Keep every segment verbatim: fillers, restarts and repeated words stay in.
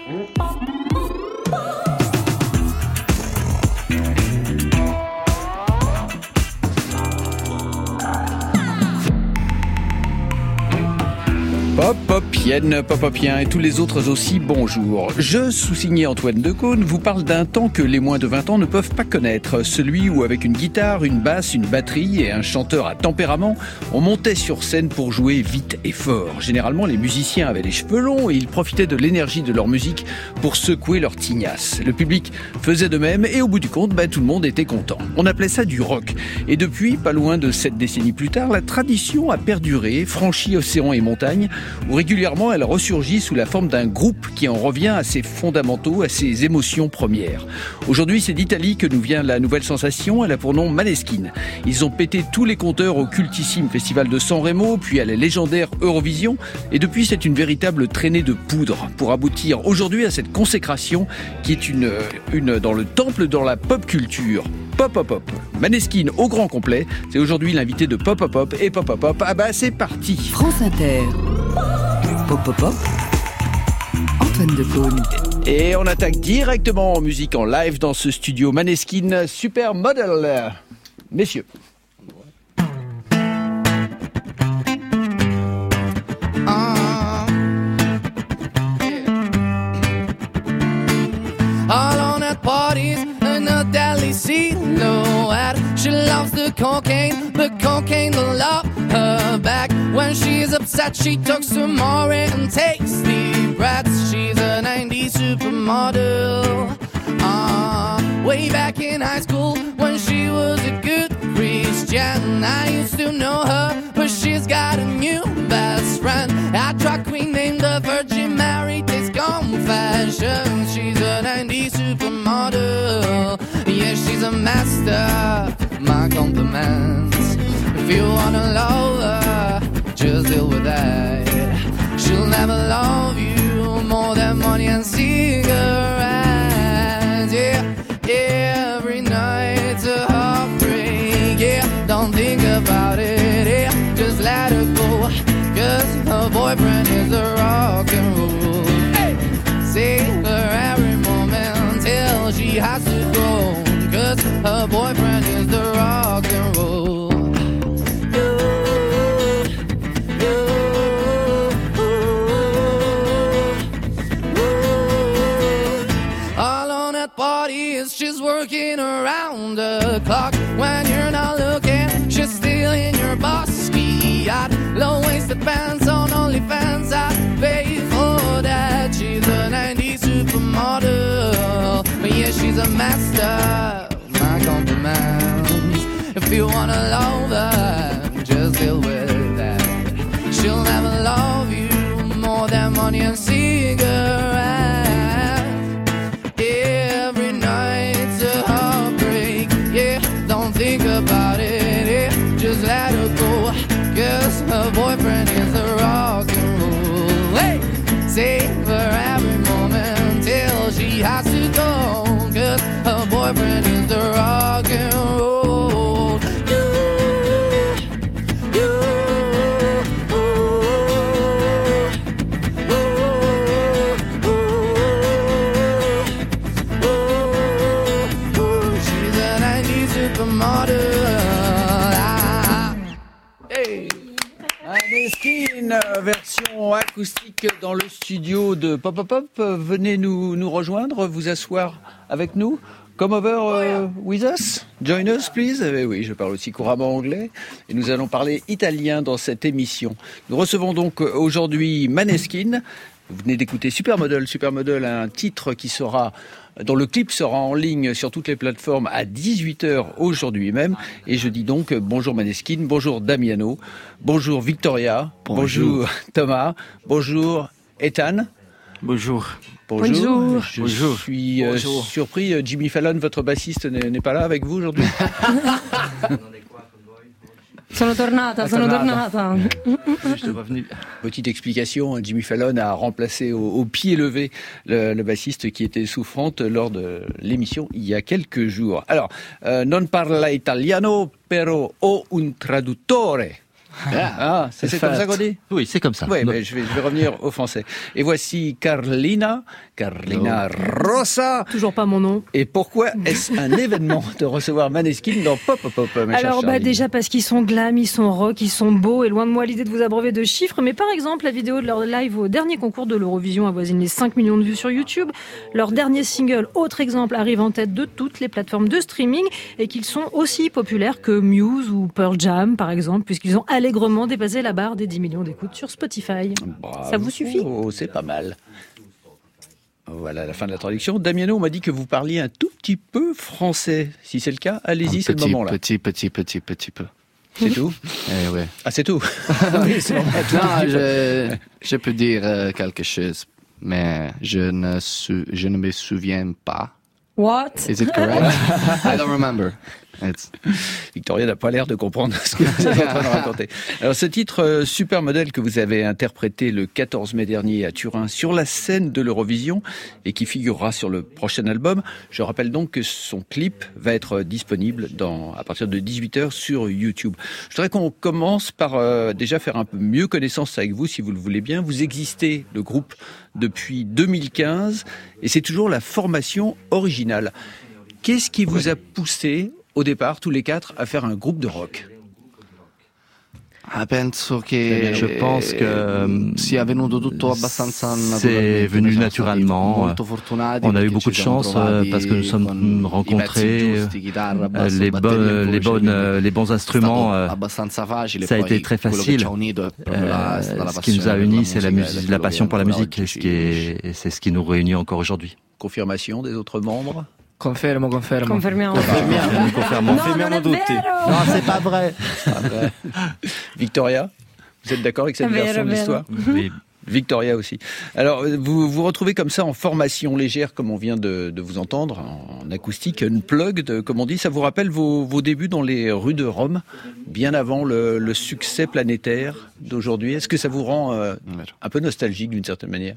Pop, popienne, popopien et tous les autres aussi, bonjour. Je, sous-signé Antoine Decaune, vous parle d'un temps que les moins de vingt ans ne peuvent pas connaître. Celui où, avec une guitare, une basse, une batterie et un chanteur à tempérament, on montait sur scène pour jouer vite et fort. Généralement, les musiciens avaient les cheveux longs et ils profitaient de l'énergie de leur musique pour secouer leur tignasse. Le public faisait de même et au bout du compte, bah, tout le monde était content. On appelait ça du rock. Et depuis, pas loin de sept décennies plus tard, la tradition a perduré, franchi océans et montagnes, où régulièrement elle ressurgit sous la forme d'un groupe qui en revient à ses fondamentaux, à ses émotions premières. Aujourd'hui, c'est d'Italie que nous vient la nouvelle sensation, elle a pour nom Maneskin. Ils ont pété tous les compteurs au cultissime festival de San Remo, puis à la légendaire Eurovision, et depuis c'est une véritable traînée de poudre pour aboutir aujourd'hui à cette consécration qui est une, une dans le temple dans la pop culture. Pop Pop Pop. Maneskin au grand complet, c'est aujourd'hui l'invité de Pop Pop Pop et Pop Pop Pop. Ah bah c'est parti. France Inter. Pop Pop Pop. Antoine Decaune. Et on attaque directement en musique en live dans ce studio Maneskin Supermodel. Messieurs. All on at parties in a deadly silhouette. She loves the cocaine, the cocaine will love her back. When she's upset, she talks to Maury and takes deep breaths. She's a nineties supermodel. Uh, way back in high school, when she was a good Christian, I used to know her, but she's got a new best friend. A drag queen named the Virgin Mary takes confessions. She's a nineties supermodel. Yeah, she's a master. My compliments. If you wanna love her, just deal with that. She'll never love you more than money and cigarettes. Yeah, every night's a heartbreak. Yeah, don't think about it. Yeah, just let her go. Cause her boyfriend is a rock and roll. Hey, save her every moment till she has to go. Cause her boyfriend is the rock and roll. All on that party is she's working around the clock. When you're not looking, she's still in your bossy yacht. Low-waisted pants on OnlyFans, I pay for that. She's a nineties supermodel. But yeah, she's a master. My compliments. If you wanna love her, just deal with that. She'll never love you more than money and cigarettes. Every night's a heartbreak. Yeah, don't think about it. Yeah, just let her go. Cause her boyfriend is a rock and roll. Hey, save her every moment till she has to go. Cause her boyfriend is the rock and roll. You, you, ooh, ooh, ooh, ooh. She's a nineties supermodel. Ah, hey. Maneskin, version acoustique dans le studio de Pop Pop Pop. Venez nous, nous rejoindre, vous asseoir avec nous. Come over uh, with us. Join us, please. Eh oui, je parle aussi couramment anglais. Et nous allons parler italien dans cette émission. Nous recevons donc aujourd'hui Maneskin. Vous venez d'écouter Supermodel. Supermodel, un titre qui sera, dont le clip sera en ligne sur toutes les plateformes à dix-huit heures aujourd'hui même. Et je dis donc bonjour Maneskin, bonjour Damiano, bonjour Victoria, bonjour, bonjour Thomas, bonjour Ethan. Bonjour. Bonjour. Bonjour. Je Bonjour. suis euh, Bonjour. surpris. Jimmy Fallon, votre bassiste, n'est, n'est pas là avec vous aujourd'hui. Sono tornata, Ah, sono tornata. tornata. Juste revenu. Petite explication, Jimmy Fallon a remplacé au, au pied levé le, le bassiste qui était souffrante lors de l'émission il y a quelques jours. Alors, euh, non parla italiano, però ho un traduttore. Ah, c'est, c'est comme ça qu'on dit? Oui, c'est comme ça. Oui, mais je vais, je vais revenir au français. Et voici Carlina, Carlina Rosa. Toujours pas mon nom. Et pourquoi est-ce un événement de recevoir Maneskin dans Pop Pop Pop, mes Alors, chers bah, Charline? déjà parce qu'ils sont glam, ils sont rock, ils sont beaux, et loin de moi l'idée de vous abreuver de chiffres, mais par exemple, la vidéo de leur live au dernier concours de l'Eurovision avoisine les cinq millions de vues sur YouTube. Leur dernier single, autre exemple, arrive en tête de toutes les plateformes de streaming, et qu'ils sont aussi populaires que Muse ou Pearl Jam, par exemple, puisqu'ils ont allègrement dépassé la barre des dix millions d'écoutes sur Spotify. Bravo. Ça vous suffit? Oh, c'est pas mal. Voilà la fin de la traduction. Damiano, on m'a dit que vous parliez un tout petit peu français. Si c'est le cas, allez-y, Un c'est petit, le moment là. Petit, petit, petit, petit peu. C'est tout? Eh ouais. Ah, c'est tout? Oui, c'est normal, tout Non, petit peu. je, je peux dire euh, quelque chose, mais je ne, sou, je ne me souviens pas. What? Is it correct? I don't remember. It's... Victoria n'a pas l'air de comprendre ce que vous êtes en train de raconter. Alors, ce titre euh, Supermodel que vous avez interprété le quatorze mai dernier à Turin sur la scène de l'Eurovision et qui figurera sur le prochain album, je rappelle donc que son clip va être disponible dans, à partir de dix-huit heures sur YouTube. Je voudrais qu'on commence par euh, déjà faire un peu mieux connaissance avec vous, si vous le voulez bien. Vous existez, le groupe, depuis deux mille quinze et c'est toujours la formation originale. Qu'est-ce qui vous a poussé au départ, tous les quatre, à faire un groupe de rock? Ah, penso che Je pense que sia venuto tutto abbastanza c'est venu naturellement. Molto fortunati On a eu perché beaucoup de ci siamo chance trovati parce que nous sommes con rencontrés i pezzi giusti, chitarra, basso, les, batteria, bonnes, voce, les, bonnes, quindi les bons è instruments. stato euh, abbastanza facile. Ça a Poi été très quello che facile. ci ha unito è proprio la- è stata la Euh, ce qui nous a passione per unis, la c'est la, musica, musique, ed è la quello passion che pour la ancora musique, oggi ce ci qui est, et c'est ce qui nous réunit encore aujourd'hui. Confirmation des autres membres? Confermo, confermo. Confermiamo. Nous confirmons. No, non è vero! Non, c'est pas vrai. Victoria, vous êtes d'accord avec cette È vero, version è de vero. l'histoire? Oui. Victoria aussi. Alors, vous vous retrouvez comme ça en formation légère, comme on vient de, de vous entendre, en acoustique, unplugged, comme on dit. Ça vous rappelle vos, vos débuts dans les rues de Rome, bien avant le, le succès planétaire d'aujourd'hui? Est-ce que ça vous rend euh, un peu nostalgique d'une certaine manière?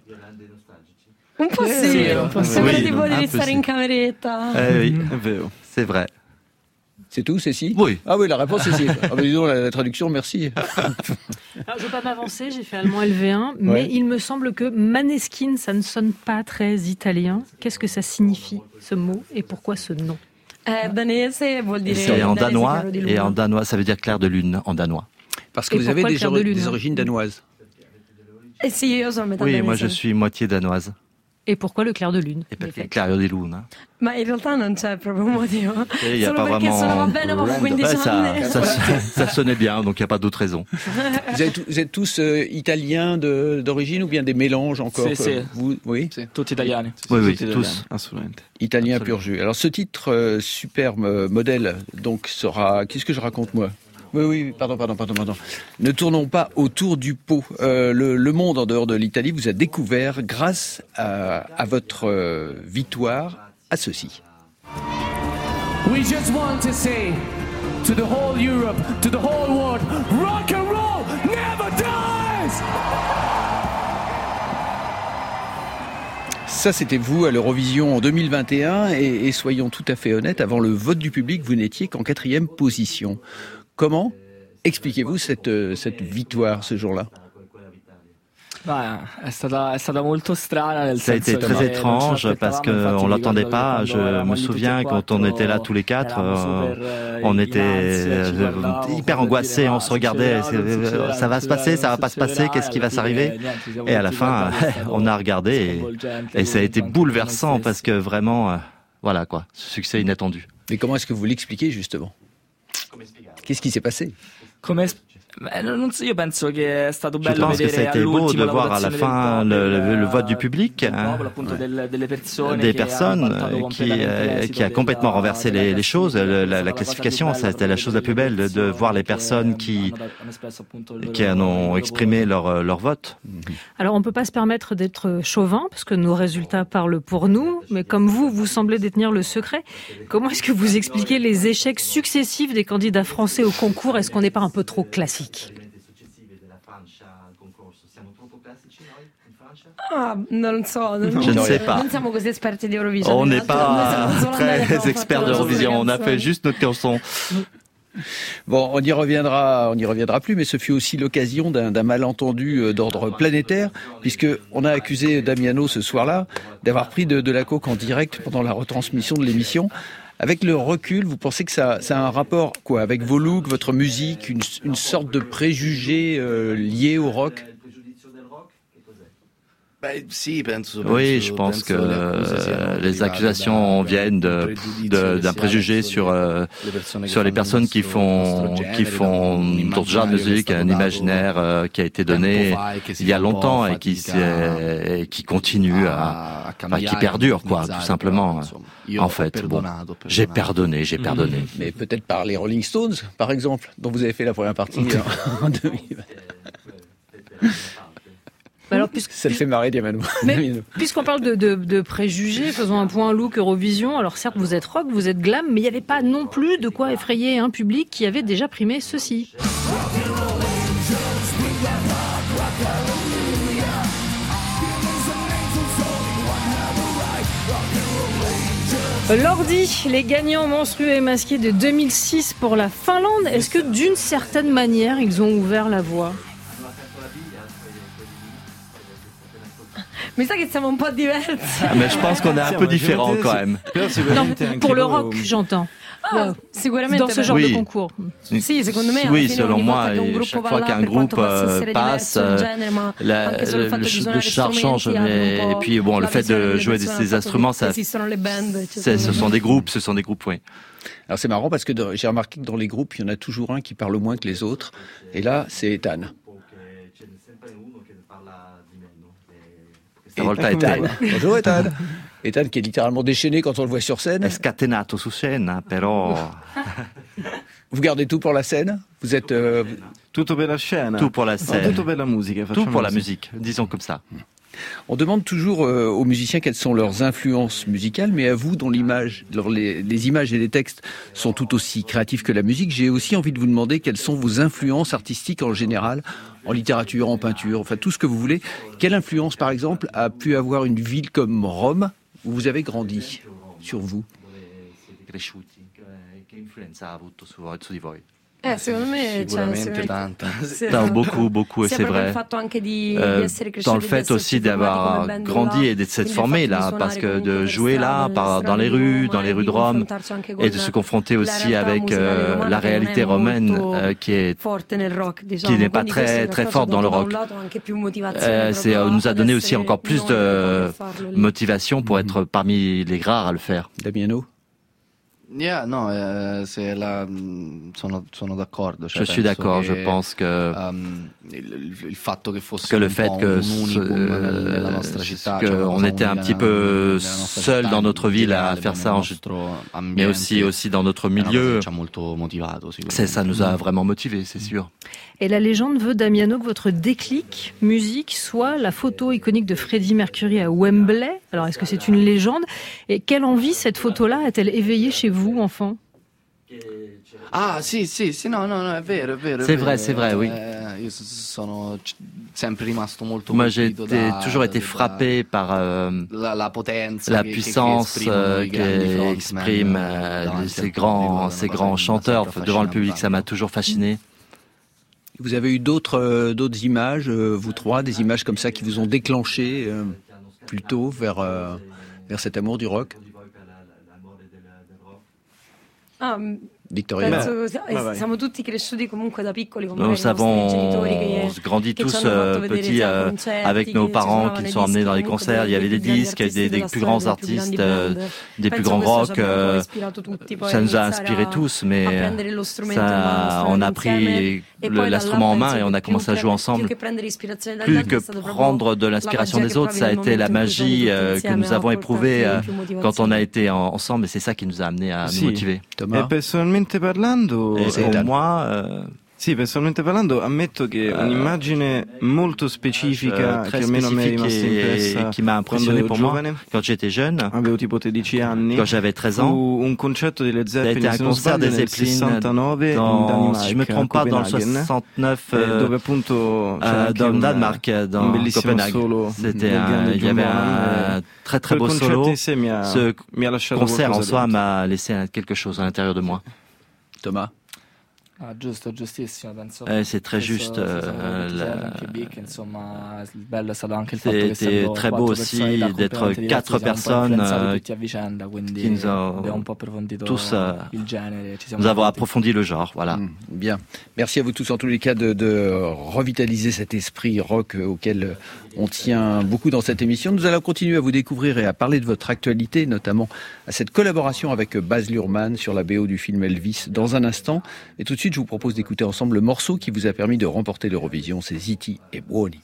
Un po' sì, un po' sì. Oui, tipo un di peu stare sì. in cameretta. Eh oui, c'est vrai. C'est tout, c'est si? Oui. Ah oui, la réponse est si. Ah bah dis donc, la, la traduction, merci. Alors, je ne veux pas m'avancer, j'ai fait allemand L V un, mais Ouais. il me semble que Maneskin, ça ne sonne pas très italien. Qu'est-ce que ça signifie, ce mot, et pourquoi ce nom? danese vuol dire C'est en danese danois, chiaro di et luna. en danois, ça veut dire clair de lune en danois. Parce que Et vous avez pourquoi des, le clair ori- de lune, des hein origines danoises. Eh sì, io sono metà Oui, danese. moi je suis moitié danoise. Et pourquoi le clair de lune? Et perché clair de lune. Hein. Ma in realtà non c'è proprio un motivo. Et il y a Solo pas perché vraiment. suonava bene avevo quindici Ouais, ça, anni. ça, ça sonnait bien, donc il n'y a pas d'autre raison. Vous êtes, vous êtes tous euh, italiens de- d'origine ou bien des mélanges encore? Si, si. euh, vous, oui, Tutti italiani. Oui, oui, Tutti tous. Assolutamente. italien Absolument. pur jus. Alors ce titre euh, superbe euh, modèle donc sera. Qu'est-ce que je raconte moi? Oui, oui, pardon, pardon, pardon, pardon. Ne tournons pas autour du pot. Euh, le, le monde en dehors de l'Italie vous a découvert grâce à, à votre euh, victoire à ceci. We just want to say to the whole Europe, to the whole world, rock and roll never dies! Ça, c'était vous à l'Eurovision en deux mille vingt et un et, et soyons tout à fait honnêtes, avant le vote du public, vous n'étiez qu'en quatrième position. Comment expliquez-vous cette, euh, cette victoire ce jour-là? Ma è stata, è stata molto strana nel Ça a senso été che très non ce étrange l'aspettavamo, parce infatti qu'on mi l'entendait ricordo pas. che Je quando eravamo me lì tutti souviens e quand on était là tous les quatre, eravamo euh, super, euh, on in était ansia, ci euh, guardavamo hyper come angoissés, dire, on ah, se regardait, succederà, non c'est- succederà, ça va se passer, ça va pas se passer, succederà, qu'est-ce qui e va alla s'arriver? fine, niente, ci siamo Et à la tutti fin, guardati, è stato on a regardé et, sconvolgente, et ça a été anche per noi bouleversant stessi. parce que vraiment, euh, voilà quoi, ce succès inattendu. Mais comment est-ce que vous l'expliquez justement? Qu'est-ce qui s'est passé? Come es- Beh, non non so, io penso che è stato Je bello pense que vedere ça a été beau all'ultimo de la voir à la votazione fin del le, popolo, le- le vote du del public, hein, popolo, appunto, ouais. del- delle persone des che personnes hanno portato euh, qui, completamente euh, l'esito qui a della- complètement renversé della les, les choses. classifica. Le- È la, stata la cosa più classification, bella ça a été la chose la plus belle de voir les personnes qui, hanno- hanno espresso appunto il loro- qui en il ont loro exprimé voto. leur, leur vote. Alors, on ne peut pas se permettre d'être chauvin, parce que nos résultats parlent pour nous, mais comme vous, vous semblez détenir le secret. Comment est-ce que vous expliquez les échecs successifs des candidats français au concours? Est-ce qu'on n'est pas un peu trop classique? Ah, non so, non, Je ne sais pas. non siamo così esperti di Eurovision. On in n'est realtà. Noi pas siamo solo andati, abbiamo très fatto experts la nostra d'Eurovision, on a canzone. fait juste notre chanson. Bon, on y reviendra, on y reviendra plus, mais ce fut aussi l'occasion d'un, d'un malentendu d'ordre planétaire, puisque on a accusé Damiano ce soir-là d'avoir pris de, de la coke en direct pendant la retransmission de l'émission. Avec le recul, vous pensez que ça, ça a un rapport quoi avec vos looks, votre musique, une, une sorte de préjugé euh, lié au rock? Oui, je pense que euh, les accusations viennent de, de, d'un préjugé sur euh, sur les personnes qui font qui font ce genre de musique, un imaginaire euh, qui a été donné il y a longtemps et qui et qui continue à, à qui perdure quoi, tout simplement. En fait, bon, j'ai pardonné, j'ai pardonné. Mmh. Mais peut-être par les Rolling Stones, par exemple, dont vous avez fait la première partie en deux mille. Alors, puisque, ça le fait marrer, Damiano. Mais puisqu'on parle de, de, de préjugés, faisons un point look Eurovision. Alors certes, vous êtes rock, vous êtes glam, mais il n'y avait pas non plus de quoi effrayer un public qui avait déjà primé ceci. Lordi, les gagnants monstrueux et masqués de deux mille six pour la Finlande, est-ce que d'une certaine manière, ils ont ouvert la voie ? Mi sa che siamo un po' diversi. Ah, mais je pense qu'on est un peu différents quand même. Non, pour le rock, j'entends. Ah, sicuramente dans ce genre oui. de concours. Sì, secondo me oui, selon moi, chaque fois qu'un groupe euh, passe, euh, la, le, le, le char change. Mais, et puis bon, le fait de jouer des, des instruments, ça, c'est, ce sont des groupes, ce sont des groupes, oui. Alors c'est marrant parce que de, j'ai remarqué que dans les groupes, il y en a toujours un qui parle moins que les autres. Et là, c'est Ethan. Stavolta Ethan. Bonjour Ethan. Ethan qui est littéralement déchaîné quand on le voit sur scène. È scatenato su scena, però. Vous gardez tout pour la scène? Vous êtes euh... Tutto per la scène. Tout pour la scène. Tutto per la musica. Tout pour la musique, disons comme ça. On demande toujours euh, aux musiciens quelles sont leurs influences musicales, mais à vous, dont l'image, les, les images et les textes sont tout aussi créatifs que la musique, j'ai aussi envie de vous demander quelles sont vos influences artistiques en général, en littérature, en peinture, enfin tout ce que vous voulez. Quelle influence, par exemple, a pu avoir une ville comme Rome, où vous avez grandi, sur vous? Eh, secondo me Sicuramente tanta. Non, beaucoup, beaucoup, et c'est vrai. Euh, dans le fait aussi d'avoir grandi et de s'être formé là, parce que de jouer là, par, dans les rues, dans les rues de Rome, et de se confronter aussi avec euh, la réalité romaine euh, qui est, qui n'est pas très, très forte dans le rock. Euh, c'est, euh, nous a donné aussi encore plus de motivation pour être parmi les rares à le faire. Damiano? Yeah, no, eh, c'est la, sono, sono d'accordo. Cioè, je suis d'accord, che, je pense que, um, il, il fatto che fosse que le un fait que un unicum nella nostra città, que cioè, on était un petit peu seul dans notre ville à faire ça, en, mais aussi aussi dans notre milieu. C'est, ça nous a vraiment motivés, c'est sûr. Et la légende veut, Damiano, que votre déclic musique soit la photo iconique de Freddie Mercury à Wembley. Alors, est-ce que c'est une légende? Et quelle envie cette photo-là a-t-elle éveillé chez vous, enfant? Ah, sì, sì, sì, no, no, no, è vero, è vero. C'est vrai, c'est vrai, oui. Eh, io sono sempre rimasto molto Moi, j'ai colpito été, da, toujours été frappé da, par euh, la, la potenza, la che, puissance che, che euh, qu'expriment euh, ces grands, ces grands chanteurs devant le public. Ça m'a toujours fasciné. Vous avez eu d'autres, euh, d'autres images, euh, vous trois, des images comme ça qui vous ont déclenché euh, plutôt vers, euh, vers cet amour du rock? Ah, Victoria. penso, eh, siamo tutti cresciuti comunque da piccoli con Nous avons grandi tous euh, petits euh, avec nos parents qui nous sont emmenés dans les concerts. Il y avait des disques, des, des plus grands artistes, euh, des plus grands rock. Euh, ça nous a inspirés tous, mais ça, on a pris le, l'instrument en main et on a commencé à jouer ensemble. Plus que prendre de l'inspiration des autres, ça a été la magie euh, que nous avons éprouvée euh, quand on a été en, ensemble, et c'est ça qui nous a amenés à nous motiver. Thomas. Parlando, e pour moi, euh, sì, personalmente parlando, ammetto che un'immagine molto specifica euh, che almeno a me è rimasta impressa qui m'a impressionné pour moi giovane, quand j'étais jeune, avevo tipo tredici anni, quand j'avais treize ans, fu un concerto di Led Zeppelin, un concert des Zeppelin dans, si je me trompe pas, dans le soixante-neuf, euh, dove appunto euh, dans le Danemark, dans Copenhague. C'était un, il y avait un très très beau solo. Ce concert en soi m'a laissé quelque chose à l'intérieur de moi. Thomas. Ah, giusto, giustissimo, penso. Eh, c'est très juste. Euh, la... C'était très beau aussi d'être quatre personnes euh, qui nous ont tous euh, nous avons approfondi le genre. Voilà. Mmh, bien. Merci à vous tous en tous les cas de, de revitaliser cet esprit rock auquel on tient beaucoup dans cette émission. Nous allons continuer à vous découvrir et à parler de votre actualité, notamment à cette collaboration avec Baz Luhrmann sur la B O du film Elvis dans un instant. Et tout de suite, je vous propose d'écouter ensemble le morceau qui vous a permis de remporter l'Eurovision, c'est Ziti e Buoni.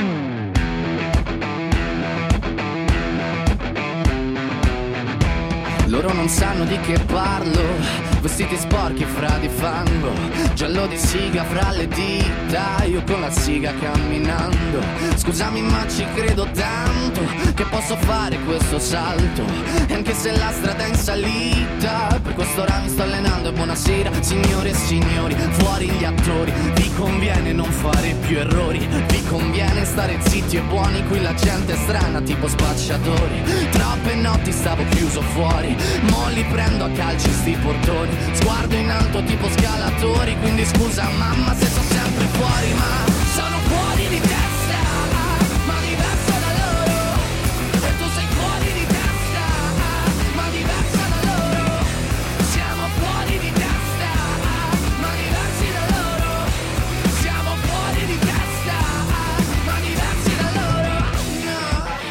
Loro non sanno di che parlo, vestiti sporchi fra di fango, giallo di siga fra le dita, io con la siga camminando. Scusami ma ci credo tanto, che posso fare questo salto, e anche se la strada è in salita, per quest'ora mi sto allenando. E buonasera signore e signori, fuori gli attori, vi conviene non fare più errori, vi conviene stare zitti e buoni, qui la gente è strana tipo spacciatori. Troppe notti stavo chiuso fuori, mo li prendo a calci sti portoni, sguardo in alto tipo scalatori, quindi scusa mamma se sono sempre fuori, ma sono fuori di testa, ma diverso da loro, e tu sei fuori di testa, ma diverso da loro, siamo fuori di testa, ma diversi da loro, siamo fuori di testa, ma diversi da loro, no.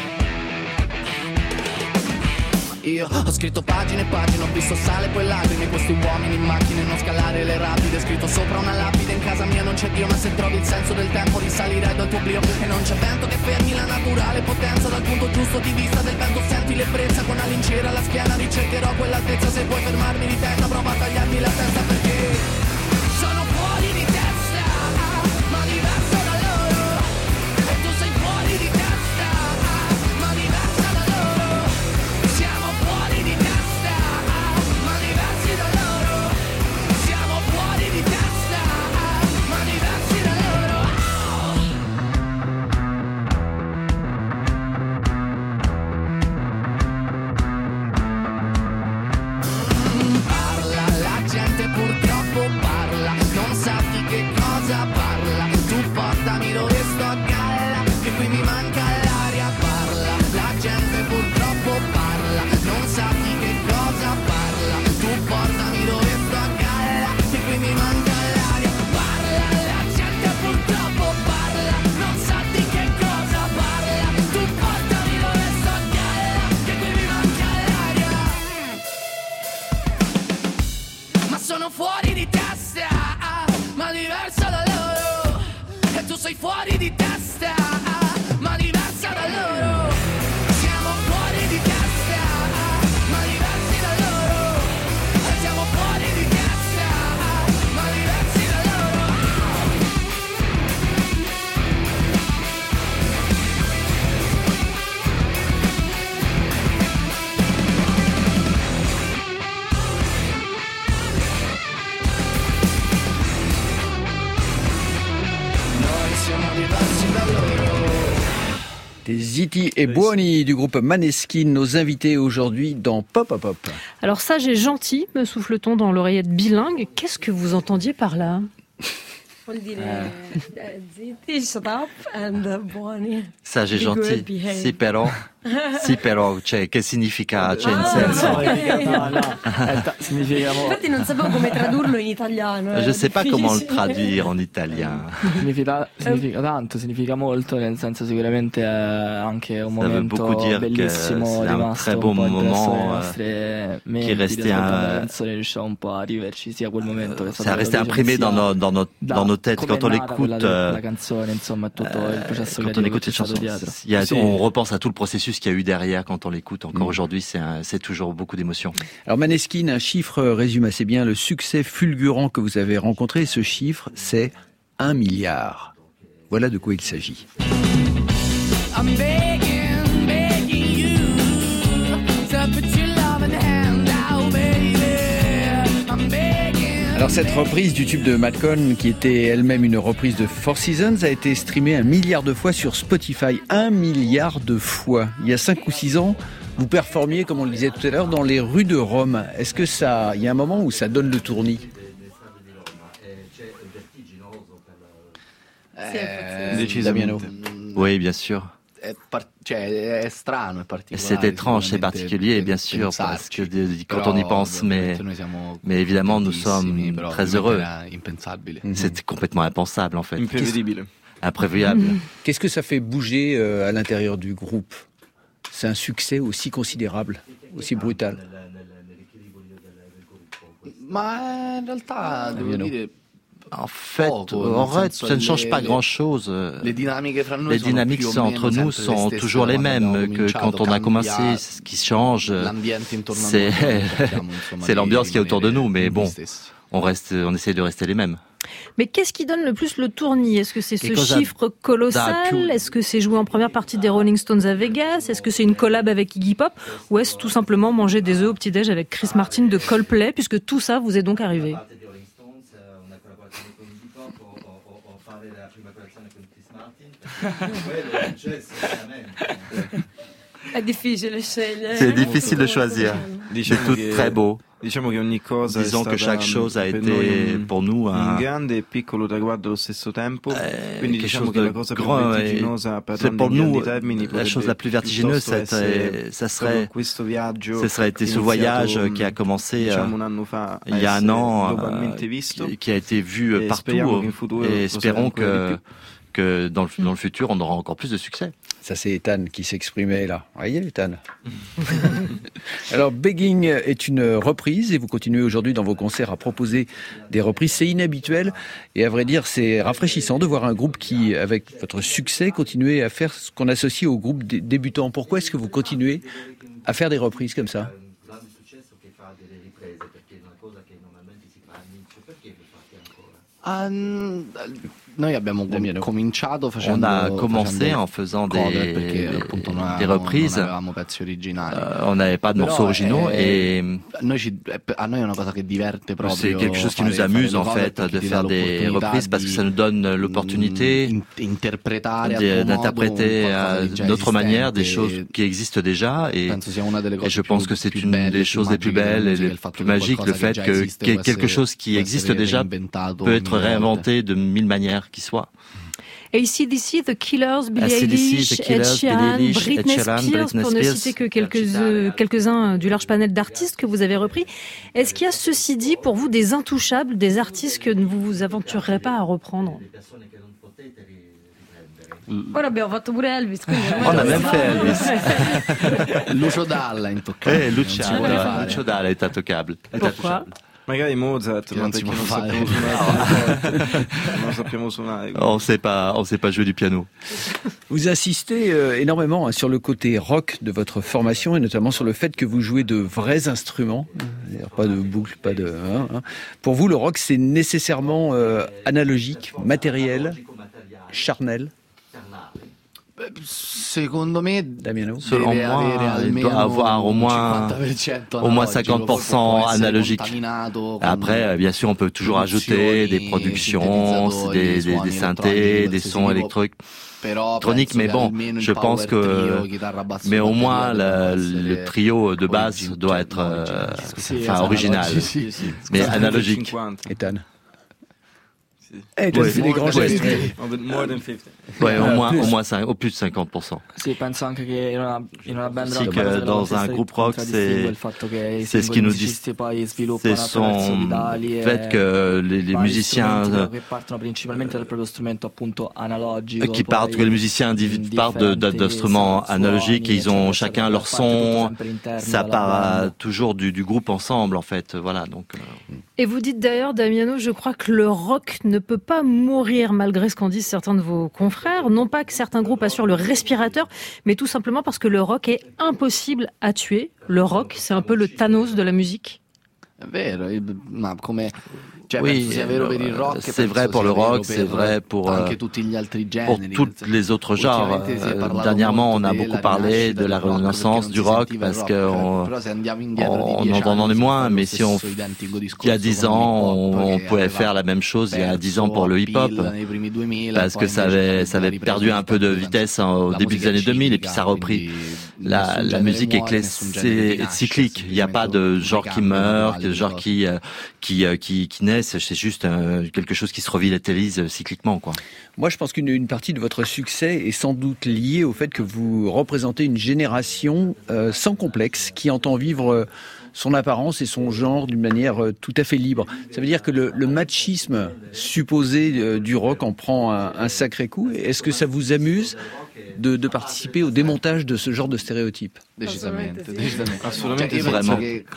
Io ho scritto pagine e pagine, ho visto sale poi lacrime, questi uomini in macchine, non scalare le rapide, scritto sopra una lapide, in casa mia non c'è Dio, ma se trovi il senso del tempo risalirai dal tuo oblio, e non c'è vento che fermi la naturale potenza, dal punto giusto di vista del vento senti l'ebbrezza, con una lincera alla schiena ricercherò quell'altezza, se puoi fermarmi di testa prova a tagliarmi la testa, perché sono fuori di testa, ma diverso da loro, e tu sei fuori di testa, ma diversa da loro, siamo fuori di testa, ma diversi da loro, siamo fuori di testa, ma diversi da loro. Parla, la gente purtroppo parla, non sa di che cosa parla, tu portami dove sto a galla, che qui mi manca l'aria. Parla, la gente purtroppo parla, non sa di che cosa parla, tu portami dove sto a galla, che qui mi manca l'aria. Parla, la gente purtroppo parla, non sa di che cosa parla, tu portami dove sto a galla, che qui mi manca l'aria. Ma sono fuori di testa, ma diversa da loro, e tu sei fuori di testa, ma diversa da loro, siamo fuori di testa, ma diversi da loro, e siamo fuori di testa, ma diversi da loro. Noi siamo diversi da loro. Des Ziti et Buoni du groupe Maneskin, nos invités aujourd'hui dans Pop Pop Pop. Alors sage et gentil, me souffle-t-on dans l'oreillette bilingue. Qu'est-ce que vous entendiez par là? Vuol dire eh, zitti, stop and buoni. Sage e Be good, gentil, behave. sì però, sì però, cioè che significa, cioè in Ah, senso... No, no, no, eh, significa Infatti non sapevo come tradurlo in italiano. Je era sais pas comment le difficile. traduire en italien. significa, significa tanto, significa molto, nel senso sicuramente è anche un Ça veut beaucoup momento dire que bellissimo c'est un rimasto très beau un po' impresso moment, nelle euh, nostre menti, qui est resté riascoltando un- la canzone riusciamo un po' a riverci sia quel momento che è stato C'est resté imprimé dans nos, dans nos, dans nos têtes quand on l'écoute. la, euh, la canzone, insomma, tutto il processo Quand on creativo écoute che c'è cette stato chanson, dietro. il y a- Sì. on repense à tout le processus qu'il y a eu derrière quand on l'écoute. Encore Mm. aujourd'hui, c'est, un- c'est toujours beaucoup d'émotions. Alors Maneskin, un chiffre résume assez bien le succès fulgurant que vous avez rencontré. Ce chiffre, c'est un milliard. Voilà de quoi il s'agit. I'm begging, begging you to put your loving hand out, baby. I'm begging. Alors cette reprise du tube de Madcon, qui était elle-même une reprise de Four Seasons, a été streamée un milliard de fois sur Spotify. Un milliard de fois. Il y a cinq ou six ans, vous performiez, comme on le disait tout à l'heure, dans les rues de Rome. Est-ce que ça, il y a un moment où ça donne le tournis? Eh, Damiano. Oui, bien sûr. È, par- cioè, è strano, è particolare. C'est étrange, c'est particulier, bien sûr, parce que de, quand on y pense, mais, mais évidemment, nous sommes très heureux. C'est complètement impensable, en fait. Imprévisible. Imprévisible. Qu'est-ce que ça fait bouger euh, à l'intérieur du groupe? C'est un succès aussi considérable, aussi brutal. Ma in realtà, devo dire... En fait, en fait, ça ne change pas grand-chose. Les dynamiques entre nous sont toujours les mêmes que quand on a commencé. Ce qui change, c'est, c'est l'ambiance qui est autour de nous. Mais bon, on reste, on essaie de rester les mêmes. Mais qu'est-ce qui donne le plus le tournis? Est-ce que c'est ce chiffre colossal? Est-ce que c'est jouer en première partie des Rolling Stones à Vegas? Est-ce que c'est une collab avec Iggy Pop? Ou est-ce tout simplement manger des œufs au petit-déj avec Chris Martin de Coldplay, puisque tout ça vous est donc arrivé? È difficile scegliere. C'est difficile de choisir. C'est tout très beau. Diciamo che ogni cosa Disons que chaque chose a été pour nous un, un grande e piccolo traguardo allo stesso tempo. Eh, Quindi diciamo che la cosa più vertiginosa, pour nous termini, la chose la plus vertigineuse, ça serait, ce serait été ce voyage qui a commencé diciamo, un anno fa il y a un an, visto, qui, qui a été vu et partout, et espérons que que dans le, dans le futur, on aura encore plus de succès. Ça, c'est Ethan qui s'exprimait là. Vous voyez, Ethan. Alors, Begging est une reprise et vous continuez aujourd'hui dans vos concerts à proposer des reprises. C'est inhabituel et à vrai dire, c'est rafraîchissant de voir un groupe qui, avec votre succès, continue à faire ce qu'on associe au groupe dé- débutant. Pourquoi est-ce que vous continuez à faire des reprises comme ça? Um, Noi abbiamo Damiano. cominciato facendo, On a commencé facendo en faisant des, cover perché appunto non avevamo, des reprises. non avevamo pezzi originali. Euh, on n'avait pas de morceaux originaux eh, et noi ci, a noi è una cosa che diverte proprio. c'est quelque chose qui fare, nous amuse fare en fait de faire des reprises parce que ça nous donne l'opportunité in, interpretare de, d'interpréter à notre manière des choses qui existent déjà et, et je pense que c'est une des choses les plus belles et les plus magiques, le fait que, que quelque chose qui existe déjà peut être réinventé de mille manières qui soient. Et ici, d'ici, The Killers, Billie A C D C, Eilish, The Ed Killers, Sheeran, Billie Eilish, Britney Ed Sheeran, Spears, Britney pour ne Spears. citer que quelques, euh, quelques-uns du large panel d'artistes que vous avez repris. Est-ce qu'il y a, ceci dit, pour vous, des intouchables, des artistes que vous vous aventurerez pas à reprendre? Ora abbiamo fatto pure Elvis, quindi On a même fait Elvis. Lucio Dalla intoccabile. Eh, Lucio Dalla, Lucio Dalla est intoccable. Est Pourquoi? Magari Mozart, ma non si perché può non fare. sappiamo suonare. Non sappiamo suonare. On sait pas, on sait pas jouer du piano. Vous insistez euh, énormément hein, sur le côté rock de votre formation et notamment sur le fait que vous jouez de vrais instruments, c'est-à-dire pas de boucles, pas de. Hein, hein. Pour vous, le rock, c'est nécessairement euh, analogique, matériel, charnel. Secondo me Damiano. Selon deve moi, avere il almeno doit avoir au moins, cinquanta per cento au moins analogico, cinquante pour cent può essere analogique. contaminato con Après, bien sûr, on peut toujours ajouter des productions, des, des, des synthés, des sons électriques. électronique, mais bon, je pense que, mais au moins la, le trio de base doit être, euh, enfin, original, mais analogique. Ethan. Eh, tu as fait des grands gestes. More than fifty. Ouais, au moins, au moins cinq, au plus de cinquante pour cent. Sì, penso anche che in una, in una band Sì, rock, che come dans un groupe rock, c'est, c'est ce qui nous dit, c'est son fait que les, les musiciens, che partono principalmente dal proprio strumento appunto analogico, qui partent, que les musiciens partent de, de, d'instruments analogiques et ils ont chacun leur son, ça part toujours du, du groupe ensemble en fait, voilà, donc. Euh... Et vous dites d'ailleurs, Damiano, je crois que le rock ne peut pas mourir malgré ce qu'en disent certains de vos confrères. Non pas que certains groupes assurent le respirateur, mais tout simplement parce que le rock est impossible à tuer. Le rock, c'est un peu le Thanos de la musique. È vero, ma come cioè, oui, sia vero per il rock, c'est vrai pour le rock, c'est vrai pour, anche tutti gli altri pour generi, tous les autres genres. Euh, dernièrement, on a beaucoup parlé de la renaissance du rock parce que on, on, on en est moins, mais si on, il y a dix ans, on, on pouvait faire la même chose il y a dix ans pour le hip-hop parce que ça avait, ça avait perdu un peu de vitesse au début des années deux mille et puis ça a repris. La, la musique est, clé, c'est cyclique. Il n'y a pas de genre qui meurt, de genre qui qui qui, qui naissent. C'est juste euh, quelque chose qui se revitалise cycliquement, quoi. Moi, je pense qu'une une partie de votre succès est sans doute liée au fait que vous représentez une génération euh, sans complexe, qui entend vivre euh, son apparence et son genre d'une manière euh, tout à fait libre. Ça veut dire que le, le machisme supposé euh, du rock en prend un, un sacré coup. Est-ce que ça vous amuse de, de participer au démontage de ce genre de stéréotypes? Decisamente, decisamente. Assolutamente, vraiment.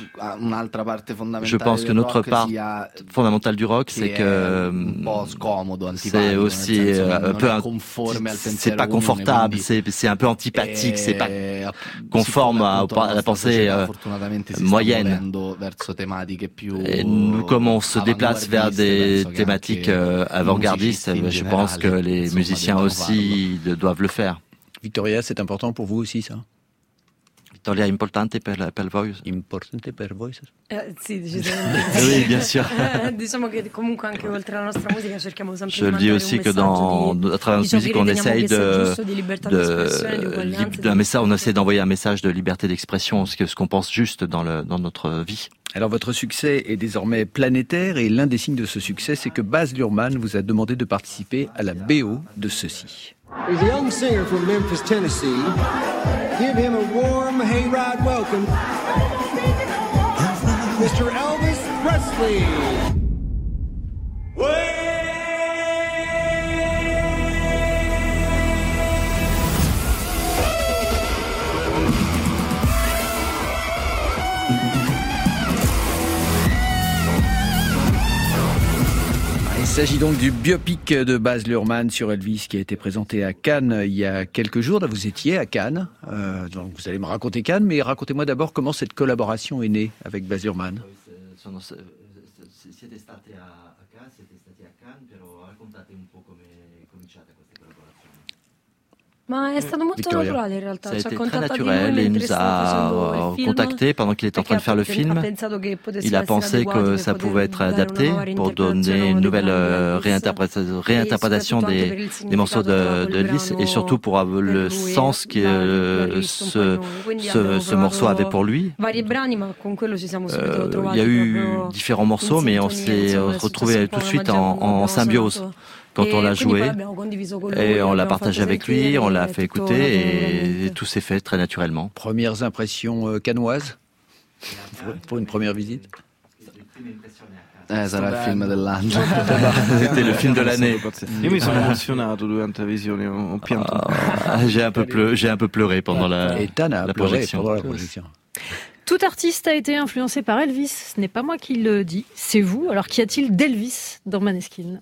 Je pense que notre part fondamentale du rock, c'est que c'est aussi un peu, c'est pas confortable, c'est, c'est un peu antipathique, c'est pas conforme à, à la pensée euh, moyenne. Et nous, comme on se déplace vers des thématiques euh, avant-gardistes, je pense que les musiciens aussi doivent le faire. Victoria, c'est important pour vous aussi, ça? Victoria, importante per, la, per voi? Importante per voi? Eh, sì, decisamente. Oui, bien sûr. Diciamo che comunque anche oltre alla nostra musica cerchiamo sempre Je le dis aussi que dans, à travers notre musique, on essaye de, de, de, un message, on essaie d'envoyer un message de liberté d'expression, ce que, ce qu'on pense juste dans le, dans notre vie. Alors votre succès est désormais planétaire et l'un des signes de ce succès, c'est que Baz Luhrmann vous a demandé de participer à la B O de ceci. He's a young singer from Memphis, Tennessee. Give him a warm hayride welcome, Mister Elvis Presley. Il s'agit donc du biopic de Baz Luhrmann sur Elvis qui a été présenté à Cannes il y a quelques jours. Là, vous étiez à Cannes, euh, donc vous allez me raconter Cannes, mais racontez-moi d'abord comment cette collaboration est née avec Baz Luhrmann. Ma è stato molto Victoria. naturale in realtà. Ça a Ci ha été très contattati naturel. noi Il mentre nous stava facendo a il film, contactés pendant qu'il était en train de faire le film. Ha pensato che potesse Il a essere pensé adeguato que per ça poter pouvait être dare una adapté nuova pour donner reinterpretazione une dei nouvelle brani di euh, Elvis. réinterprétation, réinterprétation Et surtout anche per des, il des morceaux significato de, che de aveva Elvis quel et surtout pour brano le per lui, sens que la- euh, l'Elvis un po' ce, in noi. Quindi ce, abbiamo ce morceau provato avait pour lui. vari brani, ma con quello ci siamo subito Euh, trovati il y a eu proprio différents morceaux, in mais on sintonia, s'est insomma, è retrouvés successo un tout de po' suite una en, magia quando en abbiamo symbiose. suonato. Quand Et on l'a quindi joué, poi l'abbiamo condiviso con lui, et on l'a l'abbiamo partagé fatto avec lui, sentire on l'a e fait tutto écouter et, naturalmente. et tout s'est fait très naturellement. Premières impressions euh, cannoises pour, pour une première visite? Eh, sarà il film dell'anno. C'était le film de l'année. Io mi sono emozionato durante la visione, ho pianto. Ah, j'ai un peu pleuré, j'ai un peu pleuré pendant la, Et Tan a la pleuré projection. pendant la projection. Tout artiste a été influencé par Elvis. Ce n'est pas moi qui le dis, c'est vous. Alors qu'y a-t-il d'Elvis dans Maneskin?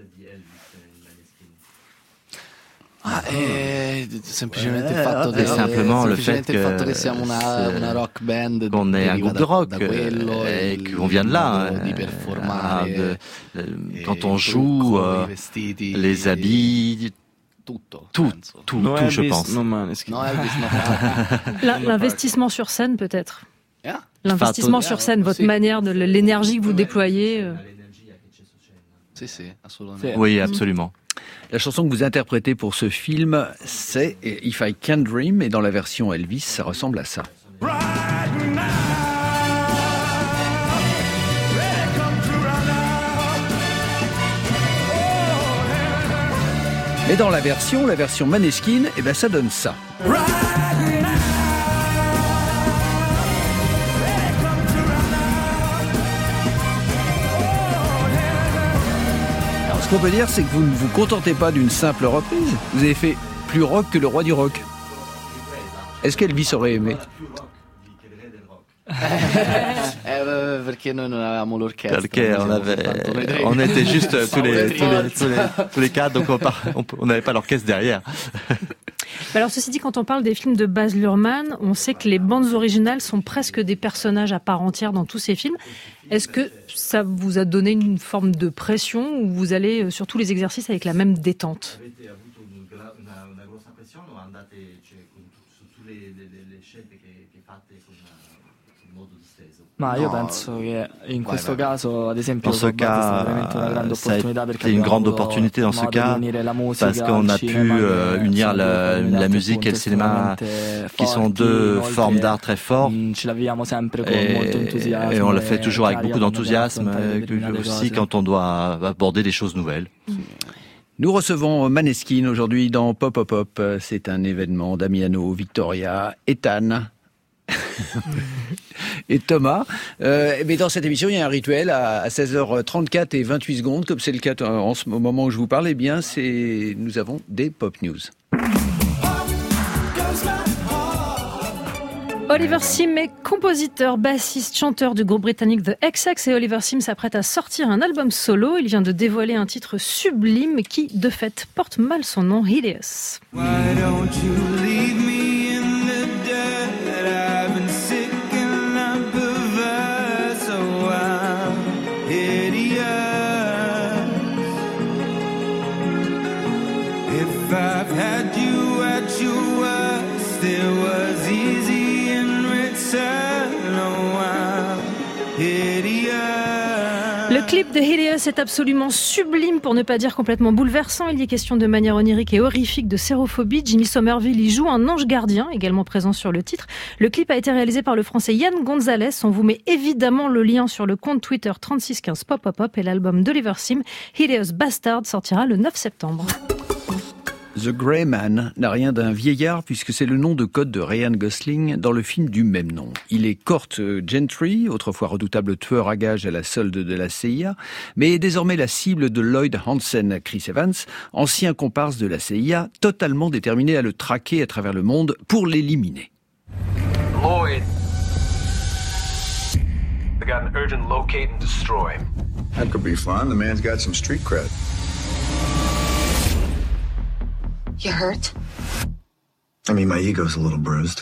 Ah, è semplicemente il fatto eh, che simplement le semplicemente fait il fatto que che siamo una, c'est- una rock band qu'on est un deriva groupe da, de rock da quello, euh, et il qu'on vient de là. modo di euh, performare, ah, de- euh, e quand il on joue, trucco, euh, i vestiti, les habits, tutto, tout, penso. tout, No tout, je Elvis, pense. no Maneskin. No, Elvis, no. L'in- L'investissement sur scène, peut-être. Yeah. L'investissement Fatto- sur scène, votre Sì. manière, de l'énergie que vous déployez. euh. Sì, sì, assolutamente. Oui, absolument. La chanson que vous interprétez pour ce film, c'est If I Can Dream, et dans la version Elvis, ça ressemble à ça. Mais dans la version, la version Maneskin, eh ben ça donne ça. Alors ce qu'on peut dire, c'est que vous ne vous contentez pas d'une simple reprise. Vous avez fait plus rock que le roi du rock. Est-ce qu'Elvis aurait aimé? Eh, perché noi non avevamo l'orchestra. Perché on avait, on était juste tous les, tous les, tous les, tous les quatre, donc on par- on on n'avait pas l'orchestre derrière. Alors ceci dit, quand on parle des films de Baz Luhrmann, on sait que les bandes originales sont presque des personnages à part entière dans tous ces films. Est-ce que ça vous a donné une forme de pression ou vous allez sur tous les exercices avec la même détente? Avete avuto una grossa pressione o andate, cioè, con, su tutte le, le, le scelte che Ma io penso che in questo caso, ad esempio, dans ce cas, ça a été une grande opportunité dans ce cas, parce qu'on a pu euh, unir la, la musique et le cinéma, qui sont deux formes d'art très fortes, et, et on le fait toujours avec beaucoup d'enthousiasme, aussi quand on doit aborder des choses nouvelles. Nous recevons Maneskin aujourd'hui dans Pop Pop Pop. C'est un événement. Damiano, Victoria, Ethan et Thomas. Euh, mais dans cette émission, il y a un rituel à seize heures trente-quatre et vingt-huit secondes, comme c'est le cas en ce moment où je vous parle. Eh bien, c'est nous avons des Pop News. Oliver Sim est compositeur, bassiste, chanteur du groupe britannique The X X et Oliver Sim s'apprête à sortir un album solo. Il vient de dévoiler un titre sublime qui, de fait, porte mal son nom, Hideous. Why don't you leave me in the dirt? I've been sick and I'm perverse, so I'm hideous. If I've had you at your worst, it was easy. Le clip de Hideous est absolument sublime, pour ne pas dire complètement bouleversant. Il y est question de manière onirique et horrifique de sérophobie. Jimmy Somerville y joue un ange gardien, également présent sur le titre. Le clip a été réalisé par le français Yann Gonzalez. On vous met évidemment le lien sur le compte Twitter trente-six quinze Pop Pop Pop et l'album d'Oliver Sim, Hideous Bastard, sortira le neuf septembre. The Grey Man n'a rien d'un vieillard puisque c'est le nom de code de Ryan Gosling dans le film du même nom. Il est Court Gentry, autrefois redoutable tueur à gages à la solde de la C I A, mais est désormais la cible de Lloyd Hansen, Chris Evans, ancien comparse de la C I A, totalement déterminé à le traquer à travers le monde pour l'éliminer. Lloyd. I got an urgent locate and destroy. That could be fun. The man's got some street cred. You hurt? I mean, my ego's a little bruised.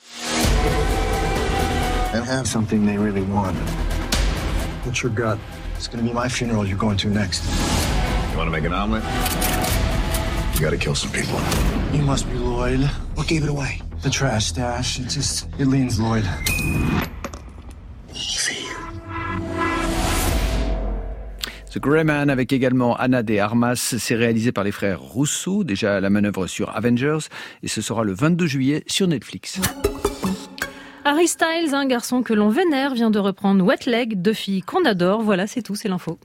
They have something they really want. What's your gut? It's gonna be my funeral you're going to next. You wanna make an omelet? You gotta kill some people. You must be Lloyd. What gave it away? The trash stash. It just, it leans Lloyd. Easy. The Grey Man avec également Anna de Armas, c'est réalisé par les frères Russo, déjà à la manœuvre sur Avengers, et ce sera le vingt-deux juillet sur Netflix. Harry Styles, un garçon que l'on vénère, vient de reprendre Wet Leg, deux filles qu'on adore. Voilà, c'est tout, c'est l'info.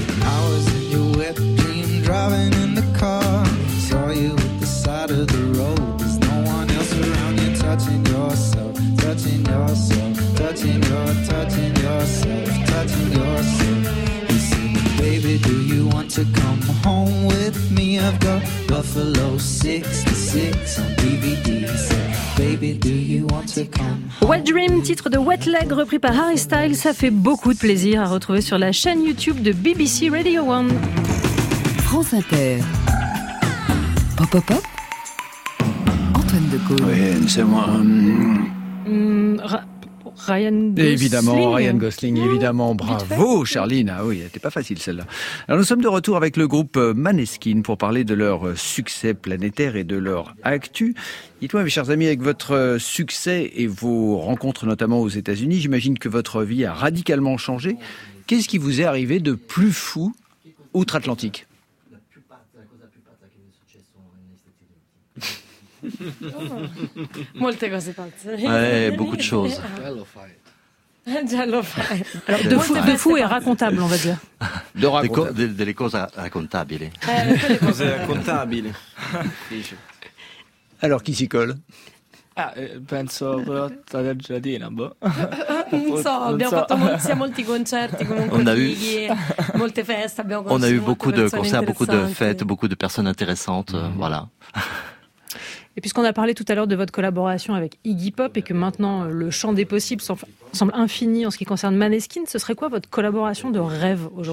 Baby, do you want to come home with me? I've got Buffalo sixty-six on D V D. So, baby, do you want to come home? Wet Dream, titre de Wet Leg repris par Harry Styles, ça fait beaucoup de plaisir à retrouver sur la chaîne YouTube de B B C Radio un. France Inter. Pop Pop Pop. Antoine Decaune. Oui, c'est moi. Hum, ra- Ryan Gosling. Évidemment, Ryan Gosling, évidemment. Bravo, Charline. Ah oui, elle n'était pas facile celle-là. Alors nous sommes de retour avec le groupe Maneskin pour parler de leur succès planétaire et de leur actu. Dites-moi, mes chers amis, avec votre succès et vos rencontres notamment aux États-Unis, j'imagine que votre vie a radicalement changé. Qu'est-ce qui vous est arrivé de plus fou outre-Atlantique ? Molte cose pazze. Ouais, beaucoup de choses. Già lo fai. Alors, de fou, de fou et racontable, on va dire. De raconta- de, delle cose raccontabili. Eh, quelle cose raccontabili. Alors, qui s'y colle ? Ah, eh, penso Prodotta del Giardino, boh. Non so, abbiamo so. fatto molti, sia molti concerti comunque On a eu- fighi, molte feste, abbiamo On a eu conosciuto beaucoup molte de persone concerts, beaucoup de interessanti. fêtes, beaucoup de personnes intéressantes. euh, Voilà. Et puisqu'on a parlé tout à l'heure de votre collaboration avec Iggy Pop et que maintenant le champ des possibles semble, semble infini en ce qui concerne Maneskin, ce serait quoi votre collaboration de rêve aujourd'hui ?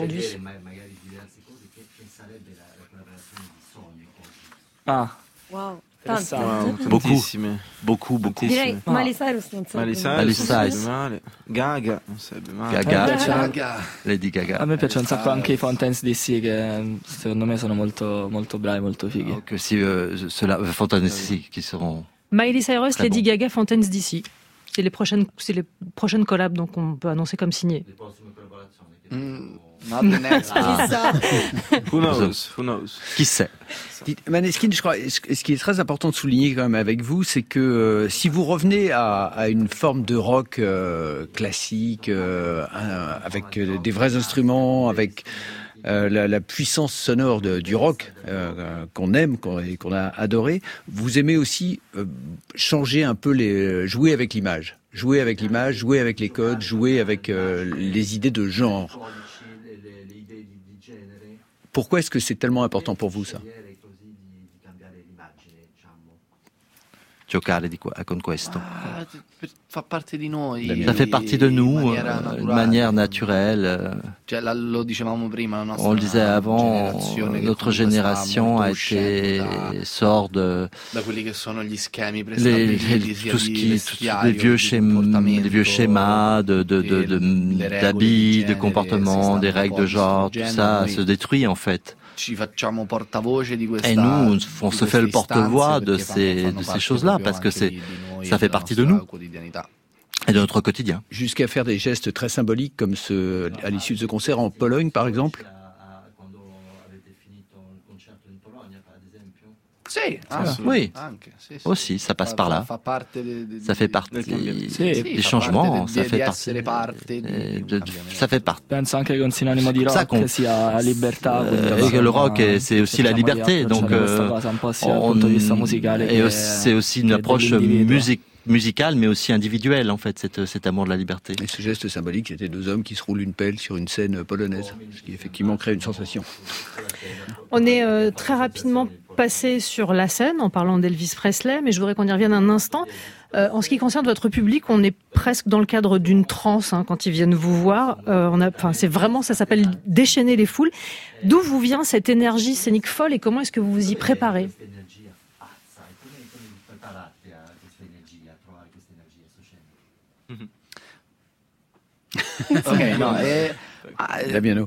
Ah, Wow, interessante. tanti. Beaucoup, Tantissime. beaucoup, beaucoup. Direi Ah. Miley Cyrus non sarebbe Miley male. Cyrus Miley non Cyrus. sarebbe male. Gaga non sarebbe male. Gaga, Eh, c'è- Lady A Gaga. me piacciono un sacco anche i Fontaine's D C che secondo me sono molto, molto bravi, molto fighi. Que si euh, cela, Fontaine qui seront. Miley Cyrus, Très Lady bon. Gaga, Fontaines D C. C'est les prochaines, c'est les prochaines collabs, donc on peut annoncer comme signé. Mm, ah. Who knows? Who knows? Qui sait? Maneskin, je crois, ce qui est très important de souligner quand même avec vous, c'est que euh, si vous revenez à, à une forme de rock euh, classique, euh, avec des vrais instruments, avec Euh, la, la puissance sonore de, du rock euh, qu'on aime qu'on, et qu'on a adoré, vous aimez aussi euh, changer un peu, les, jouer avec l'image. Jouer avec l'image, jouer avec les codes, jouer avec euh, les idées de genre. Pourquoi est-ce que c'est tellement important pour vous, ça? Giocare di qua, con questo. Ah, fa parte di noi. Ça fait partie de nous, de manière naturelle. On le disait avant, notre génération a été sort de les, les, tout ce qui, tout, les vieux schémas, les vieux schémas de, de, de, de, d'habits, de comportements, des règles de genre, tout ça se détruit en fait. Et nous, on se fait le porte-voix de ces, de ces choses-là parce que c'est, ça fait partie de nous et de notre quotidien. Jusqu'à faire des gestes très symboliques comme ce, à l'issue de ce concert en Pologne, par exemple. Ah, oui, aussi, ça passe par là. Ça fait partie des changements, ça fait partie. De, ça fait partie. Penso anche che un sinonimo di rock sia libertà. Et que le rock, c'est aussi la liberté, donc euh, on, et c'est aussi une approche musique. musicale, mais aussi individuelle, en fait, cet, cet amour de la liberté. Et ce geste symbolique, c'était deux hommes qui se roulent une pelle sur une scène polonaise, ce qui effectivement crée une sensation. On est euh, très rapidement passé sur la scène en parlant d'Elvis Presley, mais je voudrais qu'on y revienne un instant. Euh, en ce qui concerne votre public, on est presque dans le cadre d'une transe hein, quand ils viennent vous voir. Euh, on a, enfin, c'est vraiment, ça s'appelle déchaîner les foules. D'où vous vient cette énergie scénique folle et comment est-ce que vous vous y préparez? Ok, no, è, Damiano.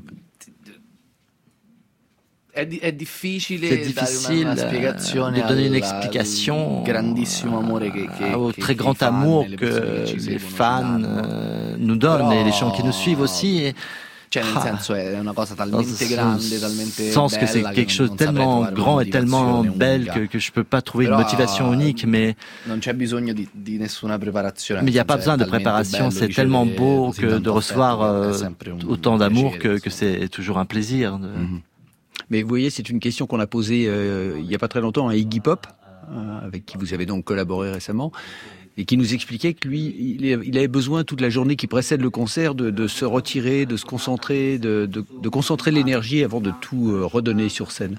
È, è difficile, c'est difficile dare una spiegazione de donner une explication al grandissimo amore che, che, au che très grand amour que les fans euh, nous donnent et les gens qui nous suivent aussi. Et, cioè nel senso è una cosa talmente grande, talmente sens que c'est quelque chose de tellement grand et tellement belle que, que je peux pas trouver une motivation unique, mais non c'è bisogno di, di nessuna preparazione. Mais il n'y a pas besoin de préparation, c'est tellement beau que de recevoir euh, autant d'amour que, que c'est toujours un plaisir. De... Mm-hmm. Mais vous voyez, c'est une question qu'on a posée euh, il n'y a pas très longtemps à Iggy Pop, euh, avec qui vous avez donc collaboré récemment, et qui nous expliquait que lui, il avait besoin toute la journée qui précède le concert de, de se retirer, de se concentrer, de, de, de concentrer l'énergie avant de tout euh, redonner sur scène.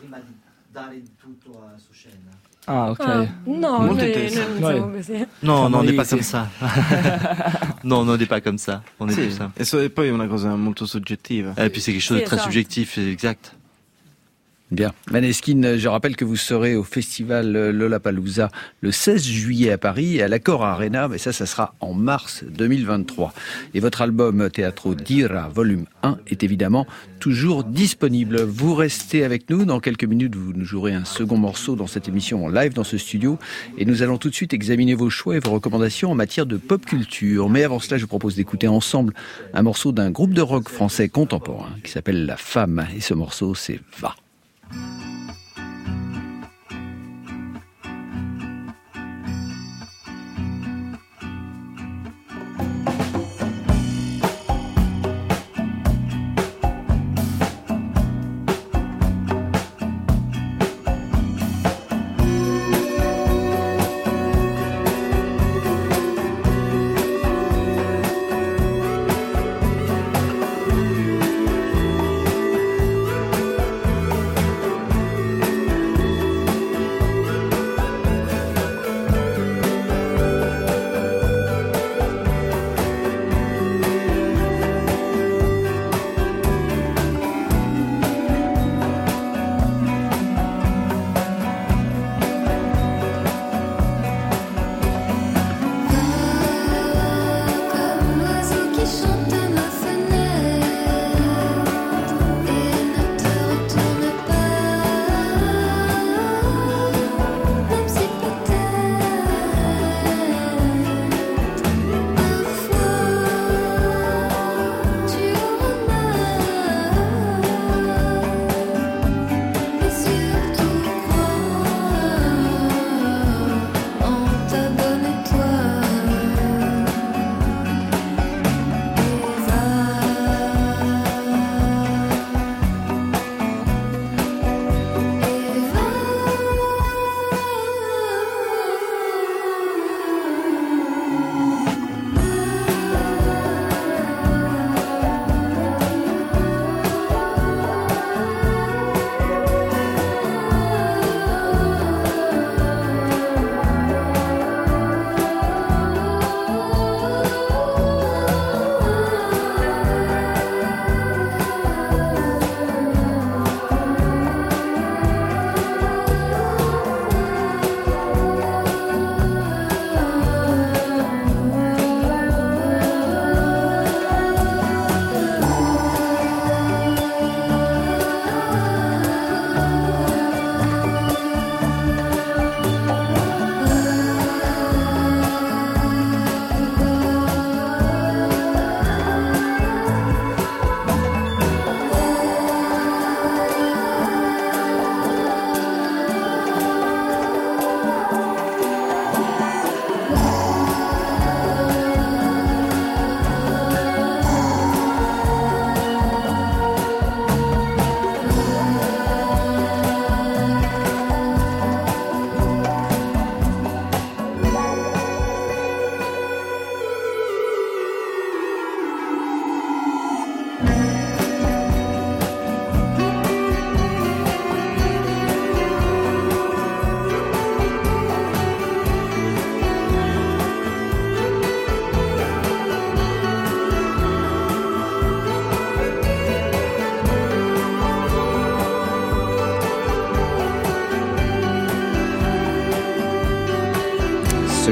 Ah, ok. Ah, no, Molto noi interessante. non siamo così. Non, non, on n'est pas comme ça. Non, non, on n'est pas comme ça. On est Sì, plus ça. e, so, e poi è una cosa molto soggettiva. Et puis c'est quelque chose de Sì, très esatto. subjectif, exact. Bien. Maneskin, je rappelle que vous serez au festival Lollapalooza le seize juillet à Paris et à l'Accor Arena, mais ça, ça sera en mars deux mille vingt-trois. Et votre album Teatro Dira volume un est évidemment toujours disponible. Vous restez avec nous. Dans quelques minutes, vous nous jouerez un second morceau dans cette émission en live dans ce studio. Et nous allons tout de suite examiner vos choix et vos recommandations en matière de pop culture. Mais avant cela, je vous propose d'écouter ensemble un morceau d'un groupe de rock français contemporain qui s'appelle La Femme. Et ce morceau, c'est Va. Va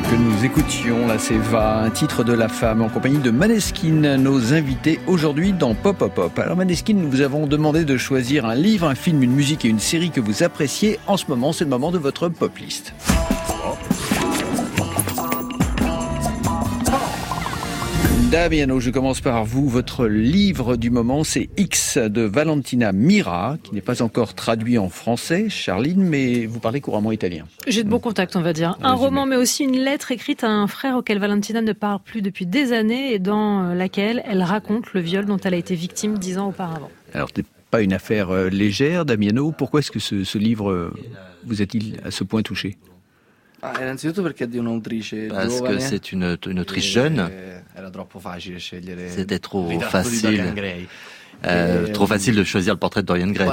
que nous écoutions, là c'est Va, un titre de La Femme, en compagnie de Maneskin, nos invités aujourd'hui dans Pop Pop Pop. Alors Maneskin, nous vous avons demandé de choisir un livre, un film, une musique et une série que vous appréciez. En ce moment, c'est le moment de votre pop list. Damiano, je commence par vous. Votre livre du moment, c'est X de Valentina Mira, qui n'est pas encore traduit en français, Charline, mais vous parlez couramment italien. J'ai de bons contacts, on va dire. Un roman, mais aussi une lettre écrite à un frère auquel Valentina ne parle plus depuis des années et dans laquelle elle raconte le viol dont elle a été victime dix ans auparavant. Alors, ce n'est pas une affaire légère, Damiano. Pourquoi est-ce que ce, ce livre vous a-t-il à ce point touché ? Parce que c'est une, une autrice jeune. C'était trop facile. Euh, trop facile de choisir le portrait de Dorian Gray.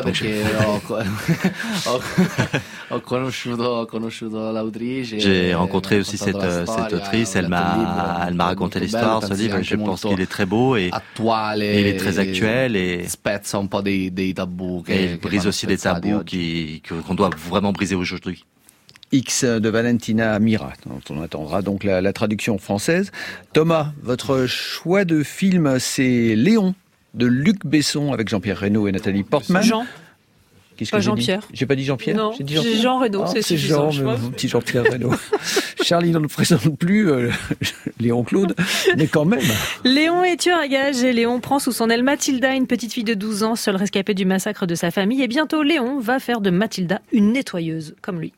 J'ai rencontré aussi cette, cette autrice, elle m'a, elle m'a raconté l'histoire, ce livre, je pense qu'il est très beau et, et il est très actuel et, et il brise aussi des tabous qui, qu'on doit vraiment briser aujourd'hui. X de Valentina Mira, dont on attendra donc la, la traduction française. Thomas, votre choix de film, c'est Léon, de Luc Besson, avec Jean-Pierre Reynaud et Nathalie Portman. Jean. Qu'est-ce pas que j'ai Jean-Pierre. dit J'ai pas dit Jean-Pierre. Non, j'ai dit Jean-Pierre. Jean Reynaud, oh, c'est, c'est suffisant. C'est Jean, mon petit Jean-Pierre Reynaud. Charlie, on ne présente plus euh, Léon Claude, mais quand même. Léon est tueur à gages et Léon prend sous son aile Mathilda, une petite fille de douze ans, seule rescapée du massacre de sa famille. Et bientôt, Léon va faire de Mathilda une nettoyeuse, comme lui.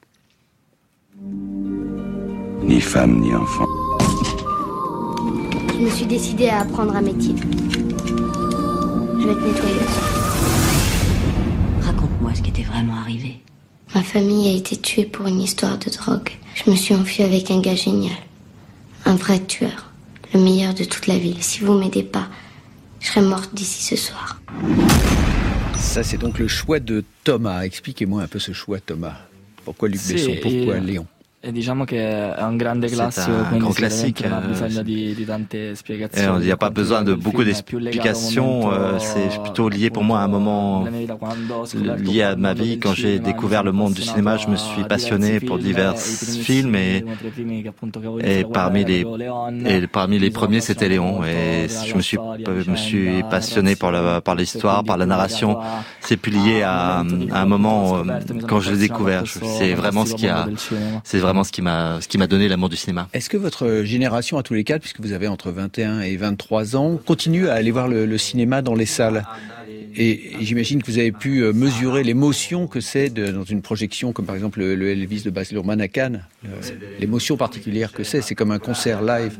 Ni femme, ni enfant. Je me suis décidée à apprendre un métier. Je vais être nettoyeuse. Raconte-moi ce qui était vraiment arrivé. Ma famille a été tuée pour une histoire de drogue. Je me suis enfuie avec un gars génial. Un vrai tueur. Le meilleur de toute la ville. Si vous m'aidez pas, je serai morte d'ici ce soir. Ça, c'est donc le choix de Thomas. Expliquez-moi un peu ce choix, Thomas. Pourquoi Luc Besson? Pourquoi Léon? E diciamo che è un grande classico, un grand classique. Non ha bisogno di, di tante spiegazioni. Il n'y a pas besoin de beaucoup d'explications. Euh, c'est plutôt lié pour moi à un moment lié à ma vie. Quand j'ai découvert le monde du cinéma, je me suis passionné pour divers films et, et parmi les et parmi les premiers c'était Léon. Et je me suis me suis passionné par la par l'histoire, par la narration. C'est plus lié à, à un moment quand je l'ai découvert. C'est vraiment ce qui a c'est vraiment ce qui m'a ce qui m'a donné l'amour du cinéma. Est-ce que votre génération, à tous les quatre, puisque vous avez entre vingt et un et vingt-trois ans, continue à aller voir le, le cinéma dans les salles? Et j'imagine que vous avez pu mesurer l'émotion que c'est de, dans une projection, comme par exemple le, le Elvis de Baz Luhrmann à Cannes. Euh, l'émotion particulière que c'est, c'est comme un concert live.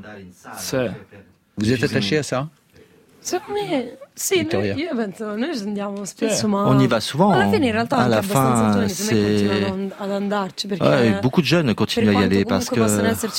Vous êtes attaché à ça? Sì, noi, io penso, noi andiamo spesso, ma on y va souvent. Alla fine in realtà à la fin, c'est ad andarci perché ouais, beaucoup de jeunes continuent à y aller parce que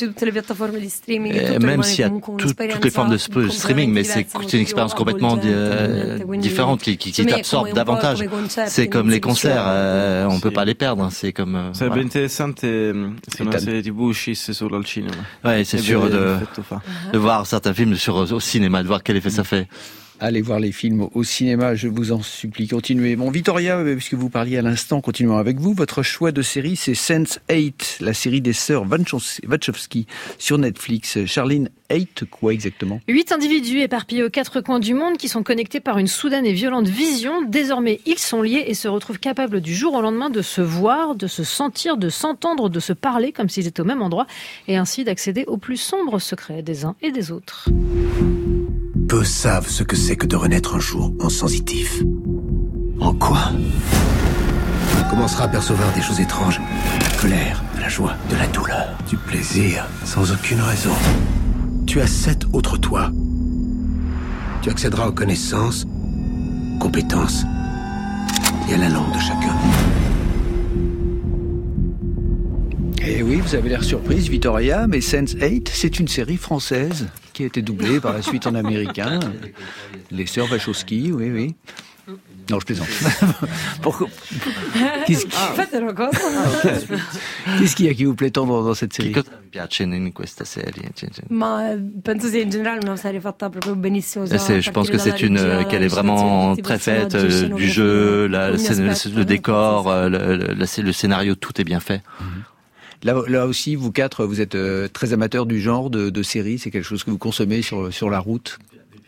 et même s'il y a tout, toutes les formes de streaming, mais c'est, c'est une expérience complètement di- différente qui, qui, qui t'absorbe davantage. C'est comme les concerts, euh, on peut pas les perdre. C'est comme. Euh, Sarebbe voilà. interessante se una serie T V uscisse solo al cinema. Ouais, c'est sûr de, de voir certains films sur au cinéma, de voir quel effet ça fait. Allez voir les films au cinéma, je vous en supplie. Continuez. Bon, Victoria, puisque vous parliez à l'instant, continuons avec vous. Votre choix de série, c'est sense eight, la série des sœurs Wachowski sur Netflix. Charline, eight, quoi exactement? Huit individus éparpillés aux quatre coins du monde qui sont connectés par une soudaine et violente vision. Désormais, ils sont liés et se retrouvent capables du jour au lendemain de se voir, de se sentir, de s'entendre, de se parler comme s'ils étaient au même endroit et ainsi d'accéder aux plus sombres secrets des uns et des autres. Peu savent ce que c'est que de renaître un jour en sensitif. En quoi? On commencera à percevoir des choses étranges. De la colère, de la joie, de la douleur, du plaisir, sans aucune raison. Tu as sept autres toi. Tu accéderas aux connaissances, compétences et à la langue de chacun. Et oui, vous avez l'air surprise, Victoria, mais sense eight, c'est une série française qui a été doublée par la suite en américain. Les sœurs Wachowski, oui, oui. Non, je plaisante. Pourquoi? Qu'est-ce qui... Qu'est-ce qu'il y a qui vous plaît tant dans, dans cette série? Che cosa mi piace in questa serie? Ma penso sia in generale una serie fatta proprio benissimo. C'est, je pense que c'est une qu'elle est vraiment très faite, euh, du jeu, la, le, le décor, le, le, le scénario, tout est bien fait. Mm-hmm. Là, là aussi, vous quatre, vous êtes euh, très amateurs du genre de, de séries. C'est quelque chose que vous consommez sur sur la route.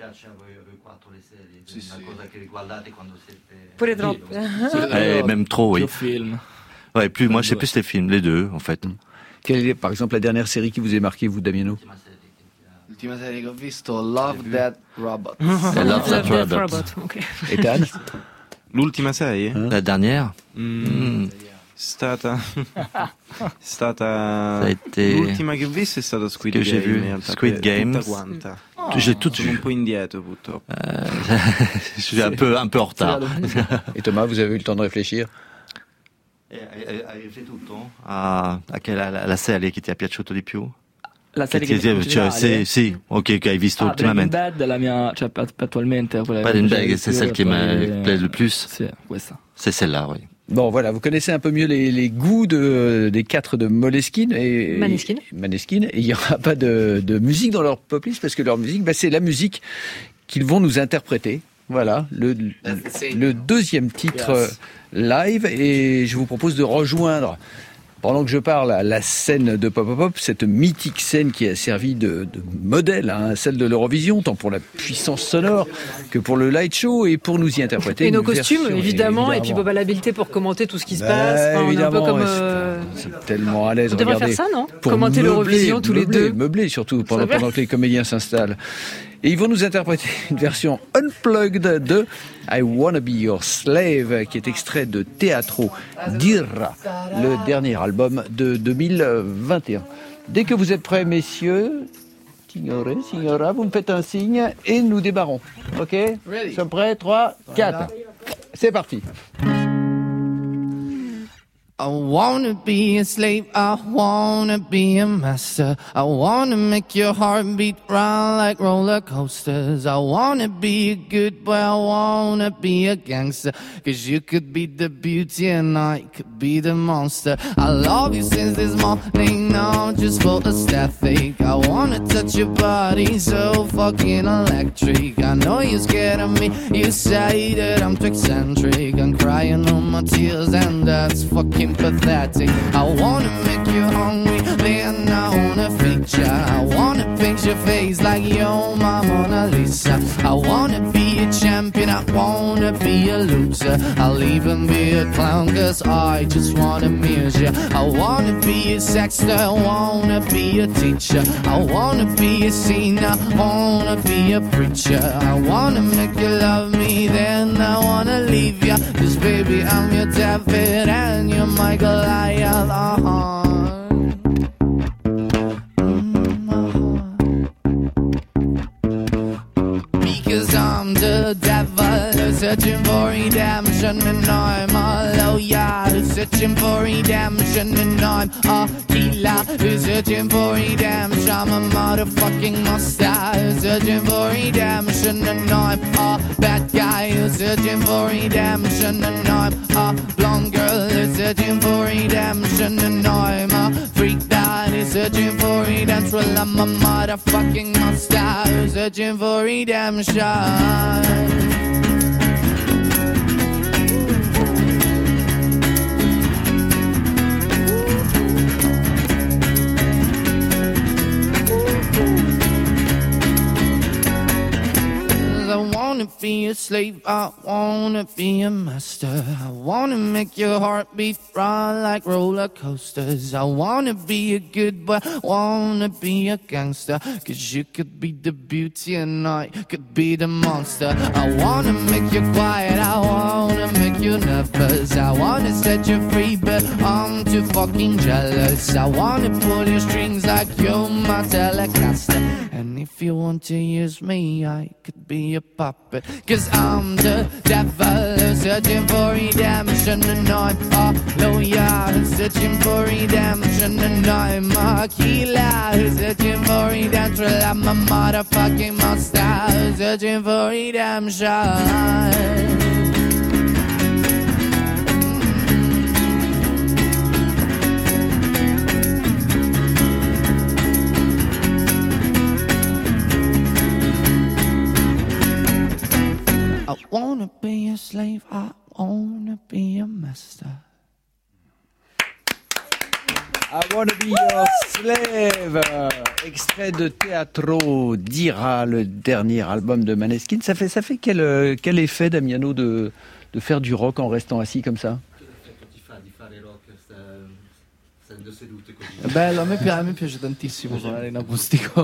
Et même trop, oui. Ouais, plus, moi, c'est plus les films, les deux, en fait. Quelle est, par exemple, la dernière série qui vous a marqué, vous, Damiano? L'ultima serie che ho visto, Love, Death, Robot. Love, Death, Robot. Robot, okay. Et Dan? L'ultima serie? Hein? La dernière? Mm. Mm. Stata... stata... été... L'ultima che ho visto è stata Squid que Game. J'ai vu Squid Games. Tutta quanta. Oh. J'ai tout vu. Un po' indietro, purtroppo. Euh, je suis un peu, un peu en retard. Et Thomas, vous avez eu le temps de réfléchir? Hai riflettuto a, a che la, la, la serie che ti è piaciuta di più? La serie che, che ti cioè, sì, sì, ok, che hai visto ah, ultimamente. Breaking Bad è la mia, cioè attualmente quella Breaking Bad, c'est celle qui me plaît le plus. C'est questa. C'est celle-là, oui. Bon, voilà, vous connaissez un peu mieux les, les goûts de, des quatre de Moleskine et Maneskin. Maneskin. Et il n'y aura pas de, de musique dans leur poplist parce que leur musique, bah, c'est la musique qu'ils vont nous interpréter. Voilà, le, le deuxième titre yes. live. Et je vous propose de rejoindre, pendant que je parle, à la scène de Pop Pop Pop, cette mythique scène qui a servi de, de modèle, hein, celle de l'Eurovision, tant pour la puissance sonore que pour le light show et pour nous y interpréter. Et nos costumes, version, évidemment, évidemment, et puis bah, l'habileté pour commenter tout ce qui se bah, passe. Enfin, on est un peu comme. Euh... C'est tellement à l'aise. On devrait regardez, faire ça, non? Pour commenter l'Eurovision tous les meubler, deux. Meubler surtout pendant, pendant que les comédiens s'installent. Et ils vont nous interpréter une version unplugged de I Wanna Be Your Slave, qui est extrait de Teatro Dirra, le dernier album de deux mille vingt et un. Dès que vous êtes prêts, messieurs, signore, signora, vous me faites un signe et nous démarrons. Ok? Nous sommes prêts? trois, quatre. C'est parti. I wanna be a slave, I wanna be a master. I wanna make your heart beat round like roller coasters. I wanna be a good boy, I wanna be a gangster. Cause you could be the beauty and I could be the monster. I love you since this morning, now just for a static. I wanna touch your body so fucking electric. I know you're scared of me, you say that I'm too eccentric. I'm crying on my tears and that's fucking pathetic. I wanna make you hungry, then I wanna feed ya. I wanna paint your face like you're my Mona Lisa. I wanna be a champion, I wanna be a loser. I'll even be a clown cause I just wanna amuse ya. I wanna be a sexter, I wanna be a teacher. I wanna be a singer, I wanna be a preacher. I wanna make you love me, then I wanna leave ya. Cause baby I'm your David and you're my Goliath. Uh-huh. Because I'm the devil searching for redemption and I'm a lawyer searching for redemption and I'm a killer who's searching for redemption. I'm a motherfucking monster who's searching for redemption and I'm a bad guy who's searching for redemption and I'm a blonde girl who's searching for redemption and I'm a freak that is searching for redemption. Well, I'm a motherfucking monster who's searching for redemption. I wanna be a slave, I wanna be a master. I wanna make your heart beat run like roller coasters. I wanna be a good boy, wanna be a gangster. Cause you could be the beauty and I could be the monster. I wanna make you quiet, I wanna make you nervous. I wanna set you free but I'm too fucking jealous. I wanna pull your strings like you're my Telecaster. And if you want to use me, I could be a puppet. Cause I'm the devil searching for redemption and I'm a lawyer searching for redemption and I'm a killer searching for redemption. I'm a motherfucking monster searching for redemption. I wanna be a slave, I wanna be a master. I Wanna Be Your Slave, extrait de Teatro d'Ira, le dernier album de Maneskin. Ça fait, ça fait quel, quel effet, Damiano, de, de faire du rock en restant assis comme ça? Bello, a me, piace, a me piace tantissimo suonare in acustico.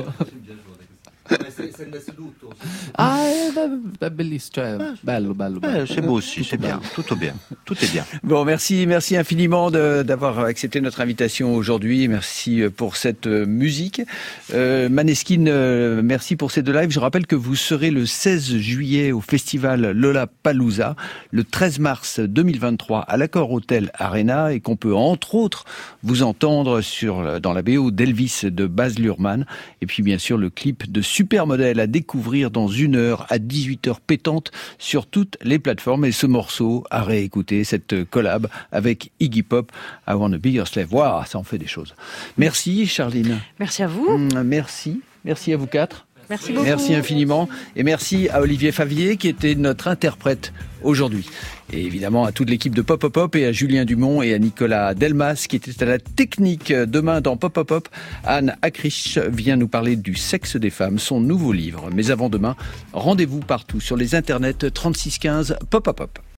Ah, è bellissimo, cioè, bello, bello, bello. Eh, c'est beau aussi, c'est bien, tout bien, tout est bien. Bon, merci, merci infiniment de, d'avoir accepté notre invitation aujourd'hui. Merci pour cette musique. Euh, Maneskin, euh, merci pour ces deux lives. Je rappelle que vous serez le seize juillet au festival Lollapalooza, le treize mars deux mille vingt-trois à l'Accor Hotel Arena, et qu'on peut entre autres vous entendre sur, dans la B O d'Elvis de Baz Luhrmann, et puis bien sûr le clip de Supermodel à découvrir dans une heure à dix-huit heures pétante sur toutes les plateformes, et ce morceau à réécouter, cette collab avec Iggy Pop, I Wanna Be Your Slave. Waouh, ça en fait des choses. Merci Charline. Merci à vous. Merci. Merci à vous quatre. Merci beaucoup. Merci infiniment. Et merci à Olivier Favier qui était notre interprète aujourd'hui. Et évidemment à toute l'équipe de Pop Pop Pop et à Julien Dumont et à Nicolas Delmas qui était à la technique. Demain dans Pop Pop Pop, Anne Akrich vient nous parler du sexe des femmes, son nouveau livre. Mais avant demain, rendez-vous partout sur les internets trente-six quinze Pop Pop Pop.